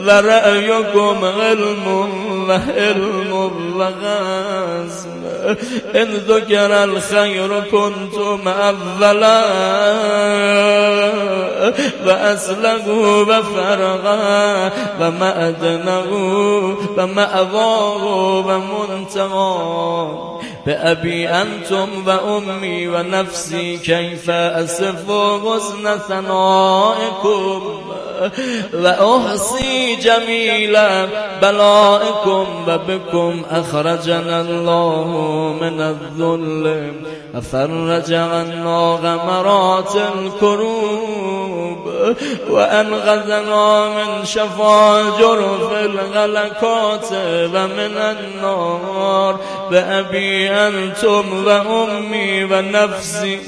و رأیکم علم و حلم و غزم ان ذکر الخیر کنتم اولا و اصله و فرغا و معدنه و مأواه و منتقا بأبي أنتم وأمي ونفسي كيف أصف حسن ثنائكم وأحصي جميل بلائكم وبكم أخرجنا الله من الذل وفرج عنا غمرات الكروب وأنقذنا من شفا جرف الغلقات ومن النار بأبي أنتم وأمي ونفسي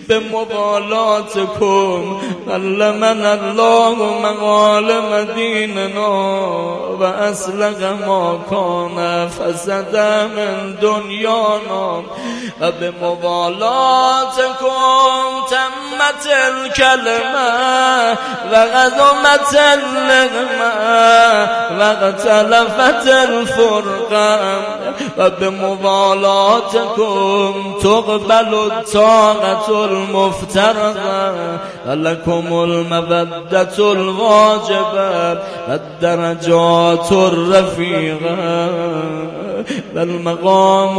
بمبالاتكم علمنا الله مغالم ديننا وأصلح ما كان فسد من دنيانا وبمبالاتكم تمت الكلمة وغضمت النغمة واختلفت الفرقة وبمبالاتكم تقبل الطاقة المفترضة ولكم المودة الواجبة والدرجات الرفيقة والمقام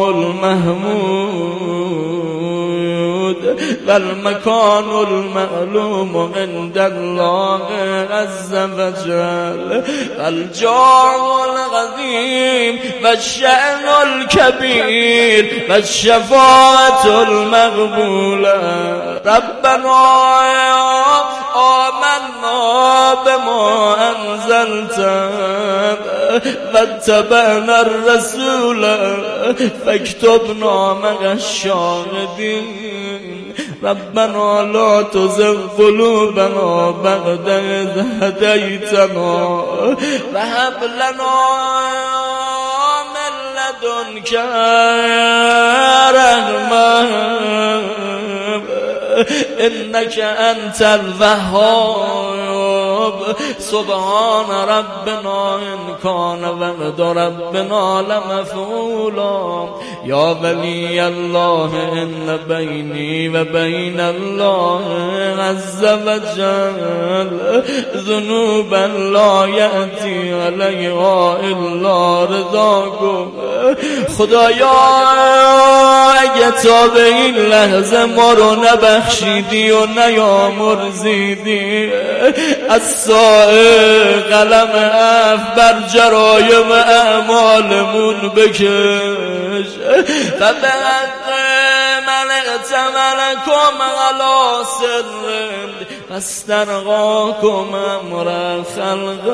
المحمود والمكان المعلوم عند الله عز وجل والجاه العظيم والشأن الكبير والشفاعة المقبولة ربنا آمنا بما أنزلت واتبعنا الرسول فاكتبنا مع الشاهدين ربنا لا تزغ قلوبنا بعد إذ هديتنا وهب لنا من لدنك رحمة إنك أنت الوهاب سبحان ربنا إن كان وعد ربنا لمفعولا يا ولي الله إن بيني وبين الله عز وجل ذنوبا لا يأتي عليها إلا رضاكم خدایا اگه تا به این لحظه ما رو نبخشیدی و نیامرزیدی از سایه قلم عفو بر جرایم اعمالمون بکش و به حق من اعتملکم علی سر استرقاكم امر الخلق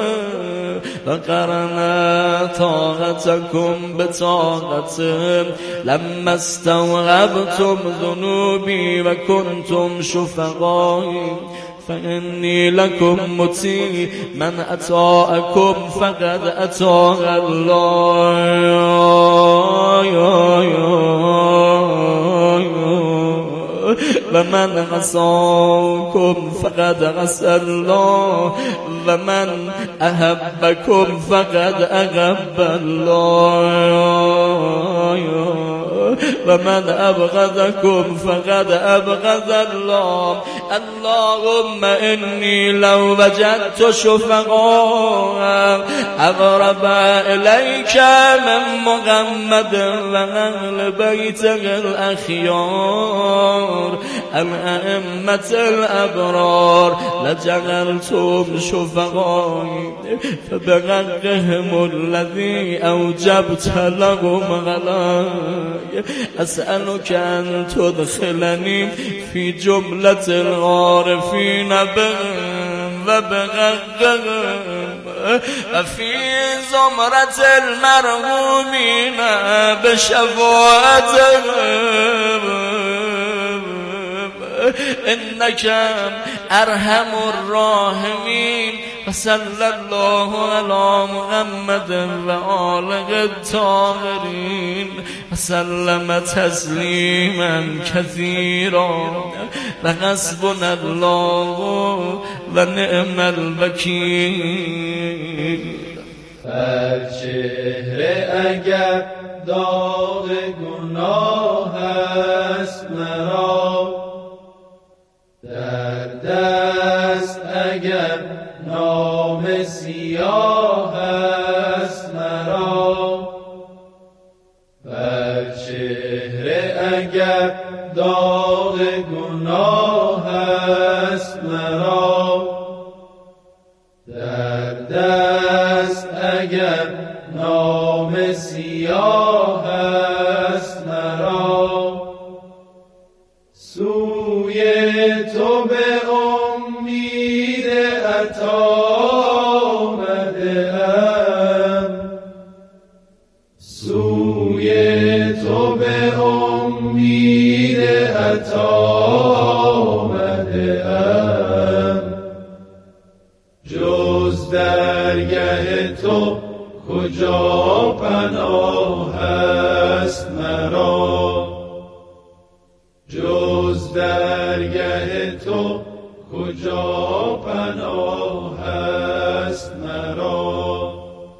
وقرنا طاقتكم بطاقتهم لما استوعبتم ذنوبي وكنتم شفقائي فإني لكم مطيع من أطاعكم فقد أطاع الله ومن عصاكم فقد عصى الله ومن أحبكم فقد أحب الله ومن أبغضكم فقد أبغض الله اللهم إني لو وجدت شفقاء أقرب إليك من محمد وأهل بيته الأخيار الأئمة الأبرار لجعلتم شفقائي فبحقهم الذي أوجبت لهم علي أسألك أن تدخلني في جملة العارفين بهم وبحقهم وفي زمرة المرحومين بشفاعتهم إنك أرحم الراحمين و صلی الله علی محمد و آله الطاهرین و سلم تسلیما کثیرا و حسبنا الله و نعم الوکیل. بر چهره اگر داغ گناه است مرا، در دست اگر نام سیاه است مرا، بر چهره اگر داغ گناه است مرا، در دست اگر نام سیاه است مرا، سوی تو به امید عطا آمده‌ام، سوی تو به امید عطا آمده‌ام، جز درگه تو کجا پناه است مرا، جز درگه تو کجا پناه است مرا،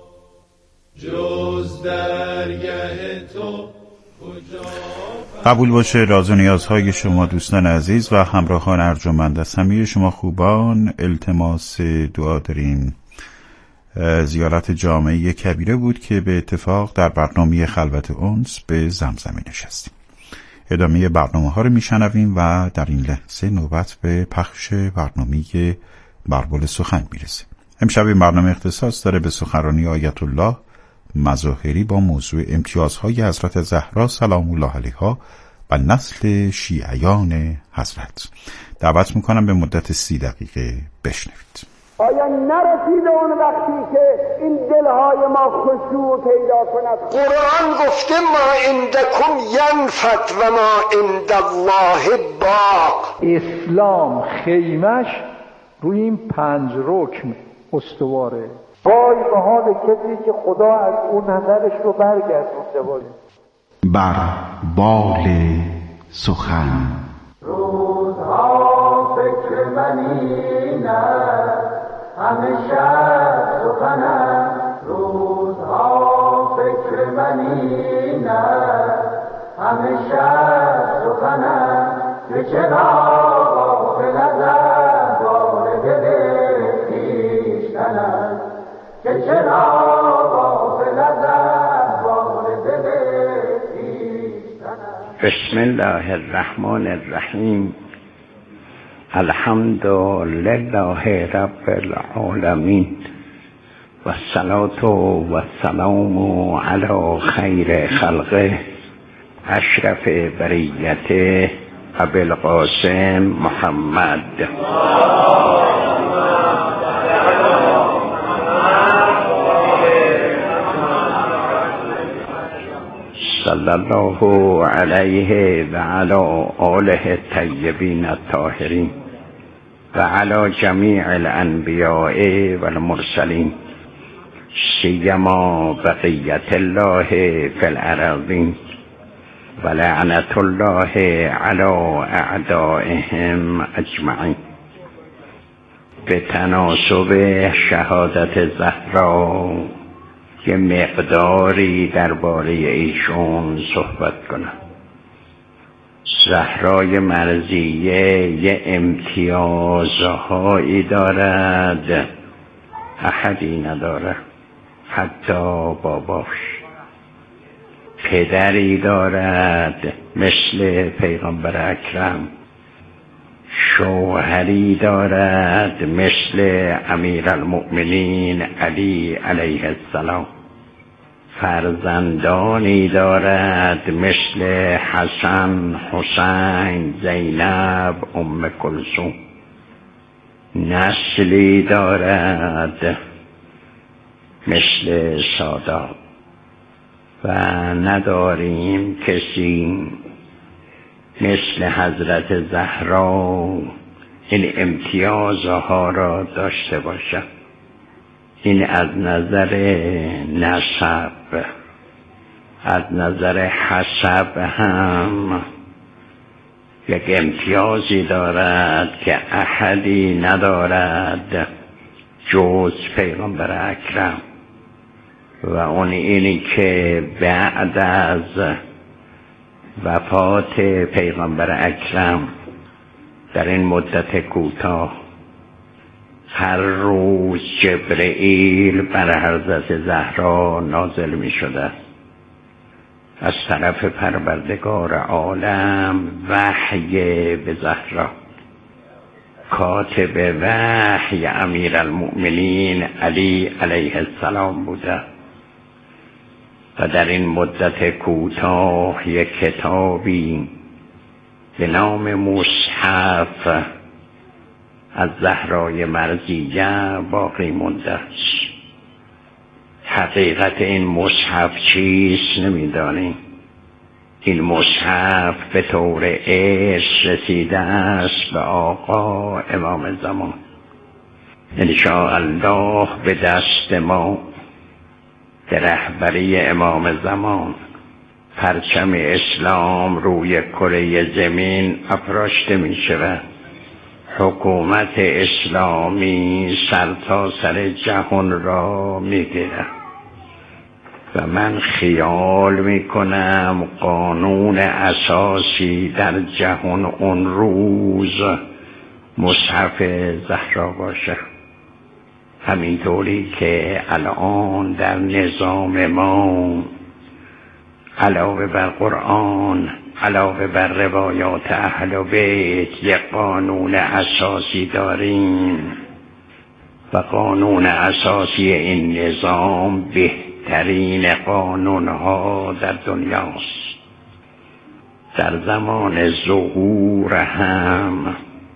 جز درگه تو کجا. قبول باشه راز و نیازهای شما دوستان عزیز و همراهان ارجمند. از همه شما خوبان التماس دعا داریم. زیارت جامعه کبیره بود که به اتفاق در برنامه خلوت انس به زمزمه نشستیم. ادامه برنامه ها رو میشنویم و در این لحظه نوبت به پخش برنامه بربل سخن میرسه. امشب این برنامه اختصاص داره به سخنرانی آیت الله مظاهری با موضوع امتیازهای حضرت زهرا سلام الله علیها و نسل شیعیان حضرت. دعوت میکنم به مدت 30 دقیقه بشنوید. آیا نرسیده اون وقتی که این دلهای ما خشوع پیدا کند؟ قرآن گفته ما عندکم ینفد و ما عند الله باق. اسلام خیمش روی این 5 رکن استواره. وای به حال کسی که خدا از اون نظرش رو برگردونده باشه. بر بال سخن. روزها فکر منی نه همیشه سخنم، روزها فکر منی نه همیشه سخنم، که چرا غافل ازم وارد دل خویشتنم، که چرا غافل ازم وارد دل خویشتنم. بسم الله الرحمن الرحیم. الحمد لله رب العالمین و الصلاة و السلام علی خیر خلقه اشرف بریته ابوالقاسم محمد. صلی الله علیه و علی آله الطیبین الطاهرین و علی جمیع الانبیاء و المرسلین سیما بقیت الله فی الارضین و لعنت الله علی اعدائهم اجمعین. به تناسب شهادت زهرا که مقداری درباره ایشون صحبت کنم. زهرای مرضیه یه امتیازهایی دارد احدی نداره، حتی باباش. پدری دارد مثل پیغمبر اکرم، شوهری دارد مثل امیرالمؤمنین علی علیه السلام، فرزندانی دارد مثل حسن، حسین، زینب، ام کلثوم، نسلی دارد مثل سادات و نداریم کسی مثل حضرت زهرا این امتیازها را داشته باشد. این از نظر نسب. از نظر حسب هم یک امتیازی دارد که احدی ندارد جز پیغمبر اکرم، و اون اینی که بعد از وفات پیغمبر اکرم در این مدت کوتاه هر روز جبرئیل بر حضرت زهرا نازل می شده از طرف پروردگار عالم وحی به زهرا. کاتب وحی امیرالمؤمنین علی علیه السلام بوده و در این مدت کوتاه یک کتابی به نام مصحف از زهرای مرضیه باقی مونده است. حقیقت این مصحف چیست نمیدانیم. این مصحف به طور ارث رسیده است به آقا امام زمان. انشاءالله به دست ما به رهبری امام زمان پرچم اسلام روی کره زمین افراشته می شود. حکومت اسلامی سرتاسر جهان را می گیرد و من خیال می کنم قانون اساسی در جهان اون روز مصحف زهرا باشه. همینطوری که الان در نظام ما علاوه بر قرآن، علاوه بر روایات اهل بیت یک قانون اساسی داریم و قانون اساسی این نظام بهترین قانونها در دنیاست. در زمان ظهور هم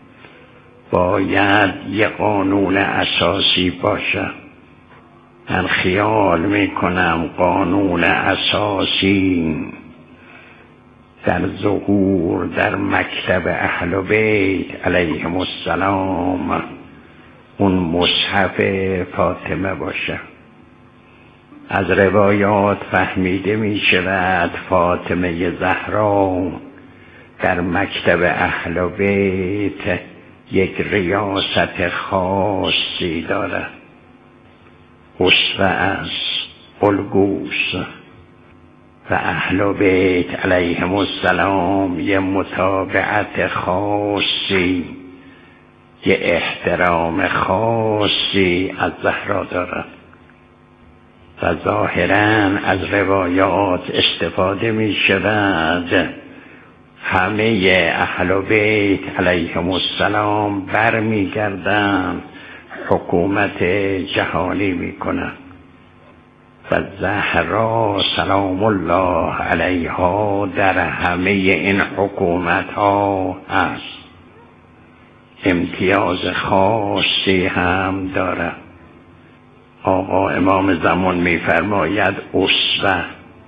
باید یک قانون اساسی باشه. من خیال میکنم قانون اساسی در ظهور در مکتب اهل بیت علیهم السلام اون مصحف فاطمه باشه. از روایات فهمیده می شود فاطمه زهرا در مکتب اهل بیت یک ریاست خاصی دارد. اسوه است، الگوست و اهل بیت علیهم السلام یه متابعت خاصی، یه احترام خاصی از زهرا دارد و ظاهراً از روایات استفاده می شود. همه اهل بیت علیهم السلام برمی گردند حکومت جهانی می کنند و زهرا سلام الله علیها در همه این حکومت ها هست. امتیاز خاصی هم دارد. آقا امام زمان می فرماید اسوه،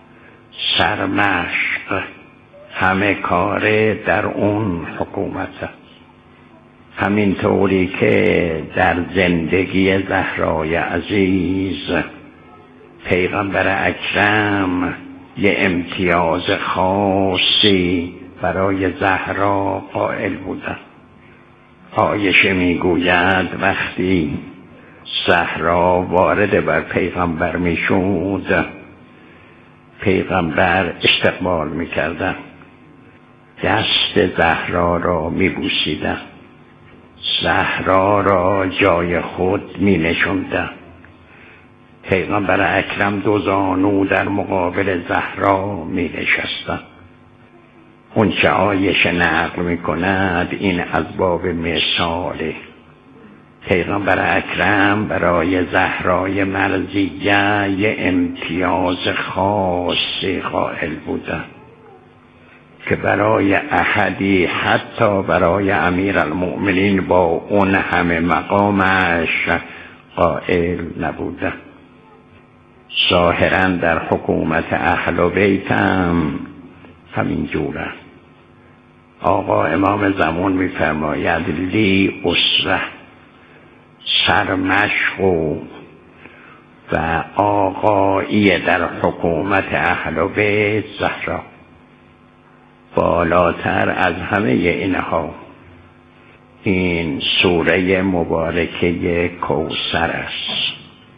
سرمشق، همه کاره در اون حکومت هست. همینطوری که در زندگی زهرای عزیز پیغمبر اکرم یه امتیاز خاصی برای زهرا قائل بودن. عایشه میگوید وقتی زهرا وارد بر پیغمبر میشد، پیغمبر استقبال میکردن، دست زهرا را میبوسیدن، زهرا را جای خود می نشوندن. پیغمبر اکرم دو زانو در مقابل زهرا می نشستن. اون چه عایشه نقل می کند این از باب مثاله. پیغمبر اکرم برای زهرای مرضیه یه امتیاز خاصی قائل بودن که برای احدی حتی برای امیرالمؤمنین با اون همه مقامش قائل نبودن. ظاهراً در حکومت اهل بیت هم همین جوره. آقا امام زمان می‌فرماید لی اسوه، سرمشق و و آقایی در حکومت اهل بیت زهرا. بالاتر از همه اینها این سوره مبارکه کوثر است.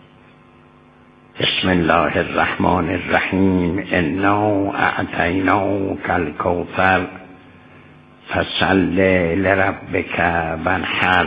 بسم الله الرحمن الرحیم. انا اعطیناک الکوثر فصل لربک وانحر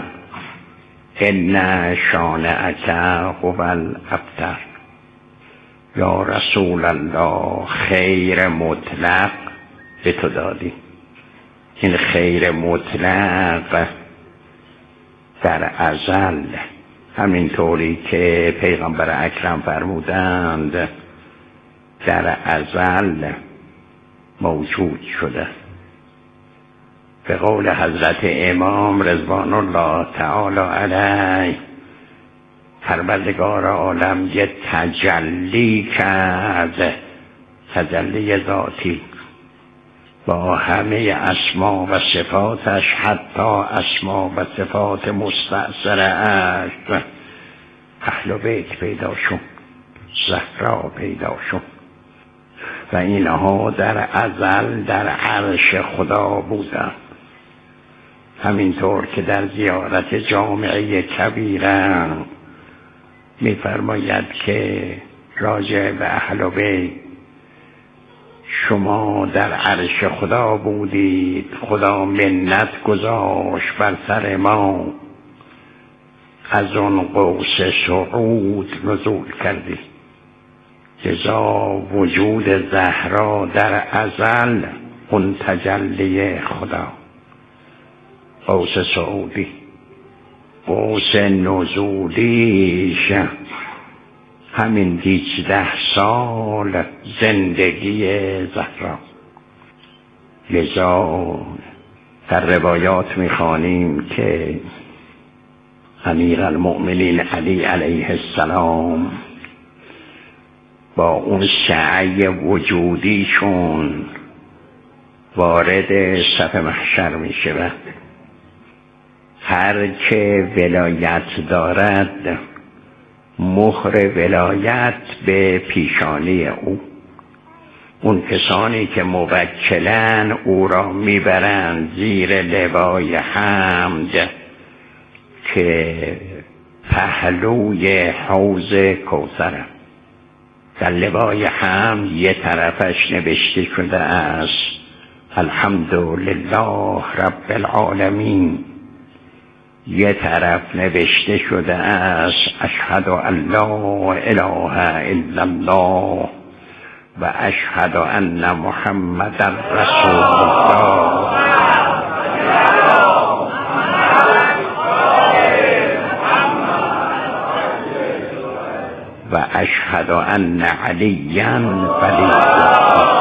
ان شانئک هو الابتر. یا رسول الله، خیر مطلق به تو دادی. این خیر مطلق در ازل، همینطوری که پیغمبر اکرم فرمودند، در ازل موجود شده. به قول حضرت امام رضوان الله تعالی علیه، پروردگار عالم یه تجلی کرد، تجلی ذاتی، با همه اسما و صفاتش، حتی اسما و صفات مستأثرش. اهل بیت پیدا شد، زهرا پیدا شد و اینها در ازل در عرش خدا بودند. همینطور که در زیارت جامعه کبیره می‌فرماید که راجع به اهل بیت، شما در عرش خدا بودید، خدا منت گذاشت بر سر ما، از اون قوس صعود نزول کردید. لذا وجود زهرا در ازل اون تجلی خدا. قوس صعودی، قوس نزولیش همین 18 سال زندگی زهرا. لذا در روایات میخوانیم که امیرالمؤمنین علی علیه السلام با اون سعی وجودیشون وارد صف محشر میشود. هر که ولایت دارد مهر ولایت به پیشانی او. اون کسانی که موکلن او را میبرند زیر لوای حمد که پهلوی حوض کوثر. در لوای حمد یه طرفش نوشته شده است الحمدلله رب العالمین، یه طرف نوشته شده است اشهد ان لا اله الا الله و اشهد ان محمد رسول الله. و اشهد ان علیا ولی الله.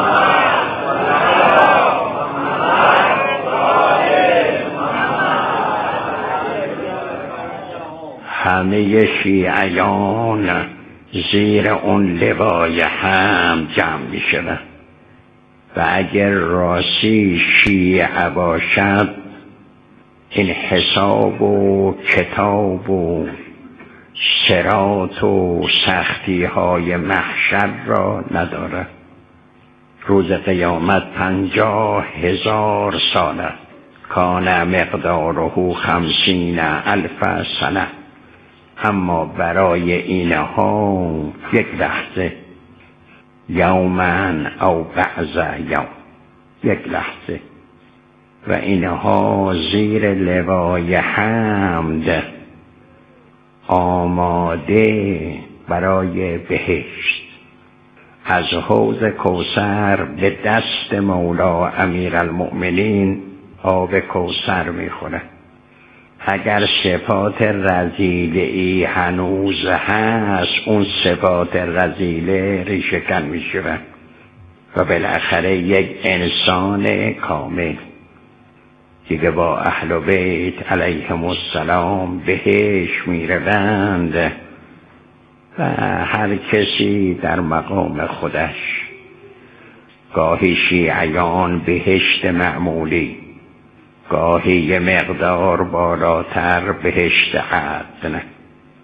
همه شیعیان زیر اون لوای هم جمع می شود و اگر راستی شیعه باشد این حساب و کتاب و صراط و سختی های محشر را ندارد. روز قیامت 50,000 ساله، کان مقداره 50,000 سنه. اما برای اینها یک لحظه، یومن او بعض یوم، یک لحظه. و اینها زیر لوای حمد آماده برای بهشت. از حوض کوثر به دست مولا امیرالمؤمنین آب کوثر میخوره. اگر صفات رذیله‌ای هنوز هست، اون صفات رذیله ریشه کن میشه و بالاخره یک انسان کامل دیگه با اهل بیت علیهم السلام بهشت میروند و هر کسی در مقام خودش. گاهی شیعیان بهشت معمولی، گاهی یه مقدار بالاتر بهشت عدن.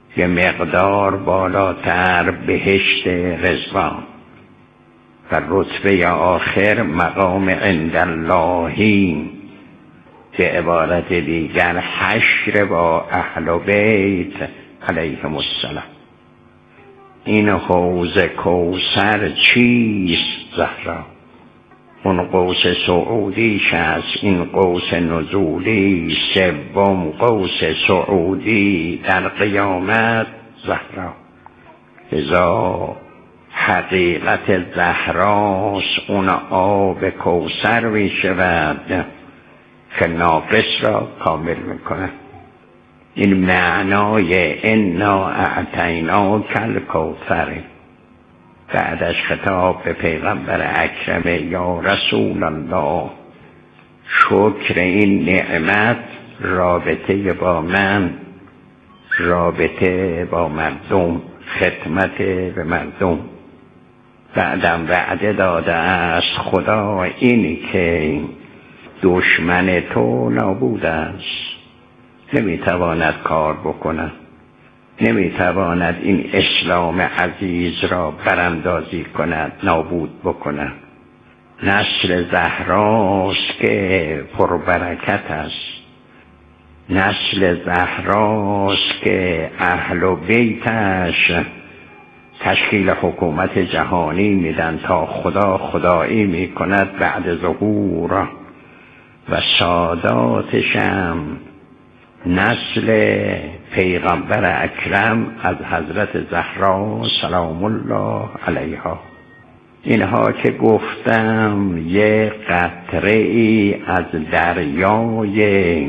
به مقدار بالاتر بهشت رضوان و رتبه آخر مقام عند اللهی، به عبارت دیگر حشر با اهل بیت علیهم السلام. این حوض کوثر چیست زهرا؟ اون قوس سعودیش است، این قوس نزولی، سوم قوس سعودی در قیامت زهرا. لذا حقیقت زهراست اون آب کوثر می شود که ناقص را کامل می کند. این معنای انا اعطیناک الکوثر. بعدش خطاب به پیغمبر اکرم، یا رسول الله، شکر این نعمت رابطه با من، رابطه با مردم، خدمت به مردم. بعدم وعده داده است خدا اینی که دشمن تو نابود است، نمیتواند کار بکند، نمیتواند این اسلام عزیز را براندازی کند، نابود بکند. نسل زهراست که پربرکت است، نسل زهراست که اهل بیتش تشکیل حکومت جهانی میدن تا خدا خدایی میکند بعد ظهور، و ساداتشم نسل پیغمبر اکرم از حضرت زهرا سلام الله علیها. اینها که گفتم یک قطره ای از دریای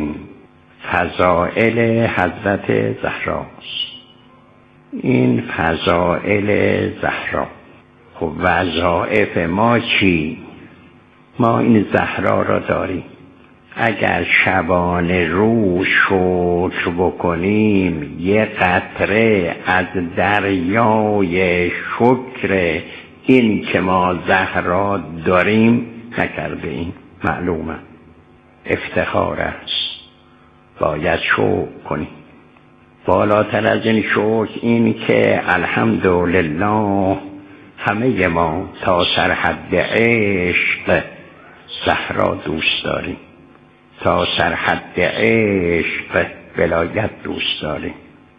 فضائل حضرت زهراست. این فضائل زهرا، خب وظایف ما چی؟ ما این زهرا را داریم. اگر شبانه رو شکر بکنیم، یه قطره از دریای شکر این که ما زهرا داریم نکرده ایم، معلومه افتخار است، باید شکر کنیم. بالاتر از این شکر این که الحمدلله همه ما تا سرحد عشق زهرا دوست داریم، تا سرحد عشق ولایت دوست داریم.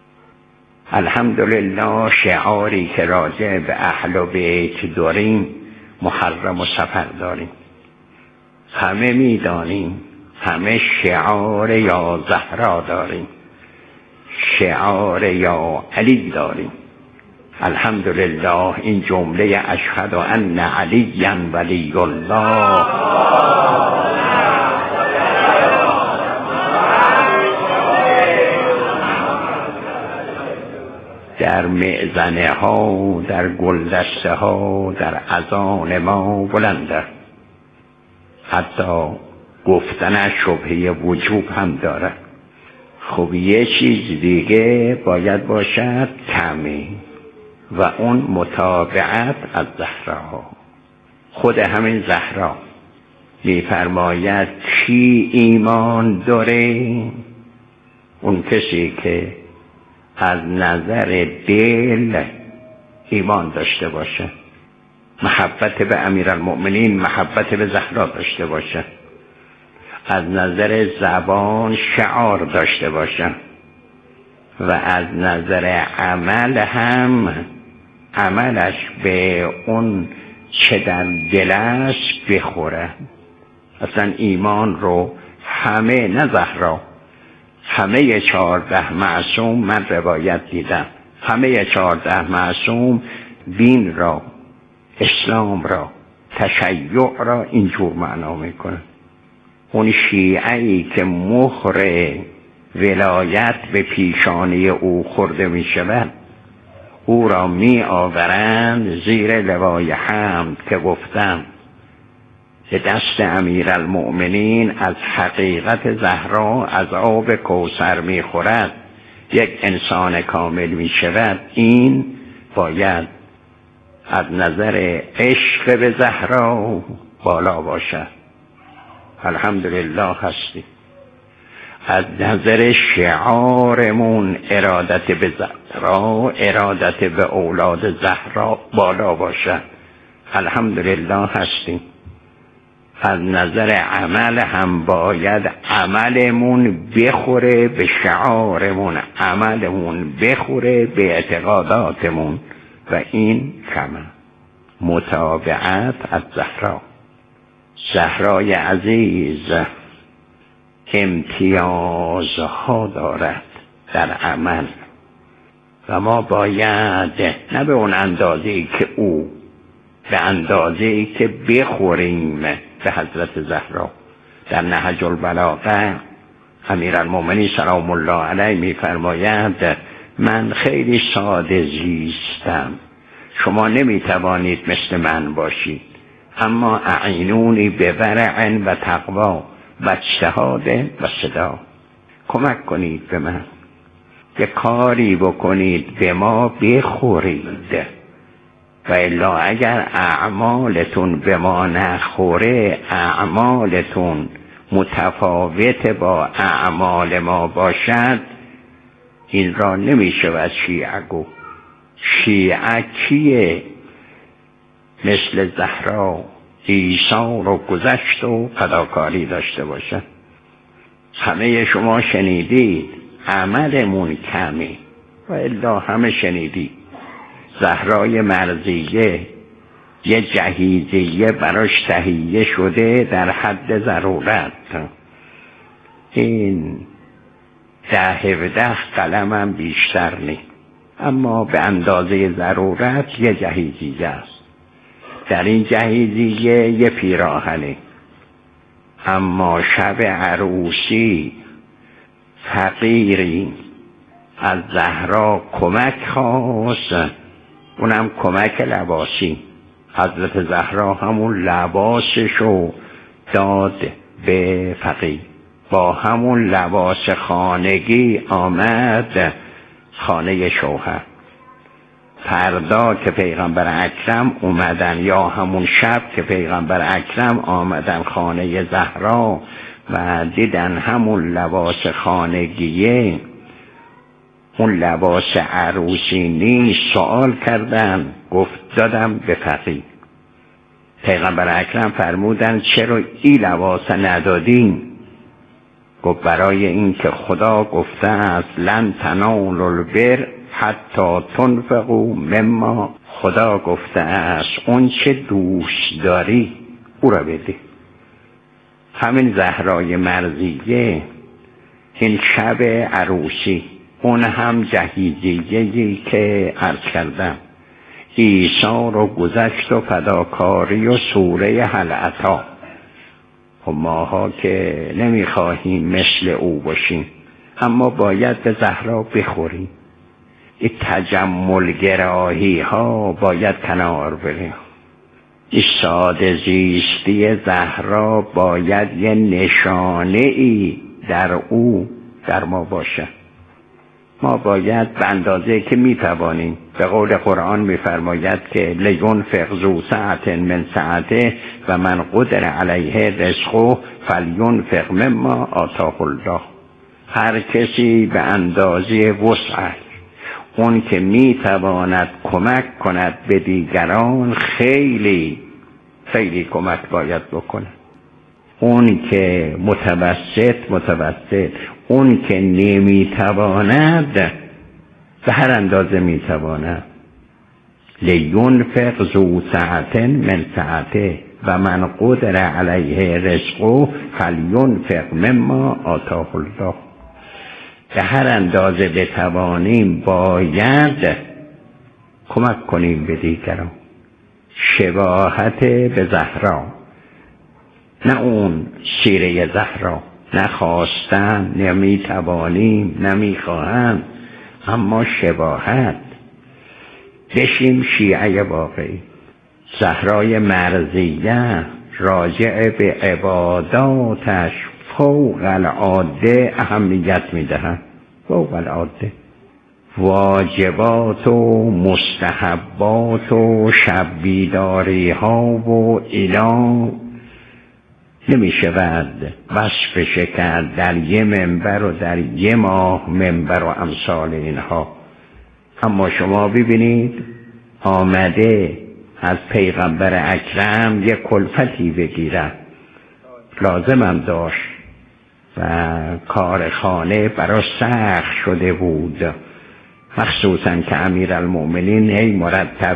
الحمدلله شعاری که راجع به اهل بیت داریم محرم و سفر داریم. همه میدانیم، همه شعار یا زهرا داریم، شعار یا علی داریم. الحمدلله این جمله اشهد ان علیا ولی الله در معزنه ها، در گلدسته ها، در اذان ما بلنده. حتی گفتنش شبهه وجوب هم داره. خب یه چیز دیگه باید باشد کمی، و اون متابعت از زهرا. خود همین زهرا میفرماید کی ایمان داره؟ اون کسی که از نظر دل ایمان داشته باشه، محبت به امیرالمؤمنین، محبت به زهرا داشته باشه، از نظر زبان شعار داشته باشه، و از نظر عمل هم عملش به اون چه در دل است بخوره. اصلا ایمان رو همه، نه زهرا، همه 14 معصوم من روایت دیدم، همه 14 معصوم دین را، اسلام را، تشیع را اینجور معنا میکنه. اون شیعه‌ای که مهر ولایت به پیشانی او خورده می شود، او را می آورند زیر لوای حمد که گفتم به دست امیرالمؤمنین از حقیقت زهرا از آب کوثر می خورد، یک انسان کامل می شود. این باید از نظر عشق به زهرا بالا باشد. الحمدلله هستی. از نظر شعارمون ارادت به زهرا، ارادت به اولاد زهرا بالا باشد، الحمدلله هستیم. از نظر عمل هم باید عملمون بخوره به شعارمون، عملمون بخوره به اعتقاداتمون و این کمه. متابعت از زهرا. زهرای عزیز امتیازها دارد در عمل و ما باید نه به اون اندازه‌ای که او، به اندازه‌ای که بخوریم به حضرت زهرا. در نهج البلاغه امیرالمومنین سلام الله علیه می‌فرماید من خیلی ساده زیستم، شما نمی‌توانید مثل من باشید، اما اعینونی به ورع و تقوا و اجتهاد و صدا. کمک کنید به من، یه کاری بکنید به ما بخورید، و الا اگر اعمالتون به ما نخوره، اعمالتون متفاوت با اعمال ما باشد، این را نمیشود شیعه گو. شیعه کیه؟ مثل زهرا ایثار و گذشت و فداکاری داشته باشد. همه شما شنیدید عملمون کمی، و الا همه شنیدید زهرای مرضیه یه جهیزیه براش تهیه شده در حد ضرورت، این 10-17 قلمم بیشتر نیست، اما به اندازه ضرورت یه جهیزیه است. در این جهیزیه یه پیراهنه، اما شب عروسی فقیری از زهرا کمک خواست، اونم کمک لباسی. حضرت زهرا همون لباسشو داد به فقیر، با همون لباس خانگی آمد خانه شوهر. فردا که پیغمبر اکرم اومدن، یا همون شب که پیغمبر اکرم آمدن خانه زهرا و دیدن همون لباس خانگیه، اون لباس عروسی نیست، سوال کردن، گفت دادم به فقیر. پیغمبر اکرم فرمودن چرا این لباس ندادین؟ گفت برای این که خدا گفته است لن تنالوا البر حتی تنفقوا مما، خدا گفته است اون چه دوست داری او را بده. همین زهرای مرضیه این شب عروسی، اون هم جهیزیه‌ای که عرض کردم، ایثار و گذشت و فداکاری و سوره هل اتی. و ماها که نمیخواهیم مثل او باشیم، اما باید به زهرا بخوریم. این تجمل گراهی ها باید کنار بریم. این ساده زیستی زهرا باید یه نشانه ای در او، در ما باشه. ما باید به اندازه که میتوانیم، به قول قرآن میفرماید که لینفق ذو سعة من سعته و من قدر علیه رزقه فلینفق مما آتاه الله. هر کسی به اندازه وسعش، اون که میتواند کمک کند به دیگران، خیلی خیلی کمک باید بکنه. اون که متوسط، اون که نمیتواند به هر اندازه میتواند. لینفق ذو سعة من سعته و من قدر علیه رزقه فلینفق مما آتاه الله. به هر اندازه بتوانیم باید کمک کنیم به دیگران. شباهت به زهرا، نه اون سیره زهرا، نخواستن، نمیتوانیم، نمیخواهم، اما شباهت. بشیم شیعه واقعی. زهرای مرضیه راجع به عباداتش فوق العاده اهمیت میدهند، فوق العاده. واجبات و مستحبات و شب بیداری ها و اینا نمی شود وصفش کرد در یه منبر و در یه ماه منبر و امثال اینها. اما شما ببینید آمده از پیغمبر اکرم یک کلفتی بگیرد، لازمم داشت و کار خانه براش سخت شده بود، مخصوصا که امیرالمؤمنین هی مرتب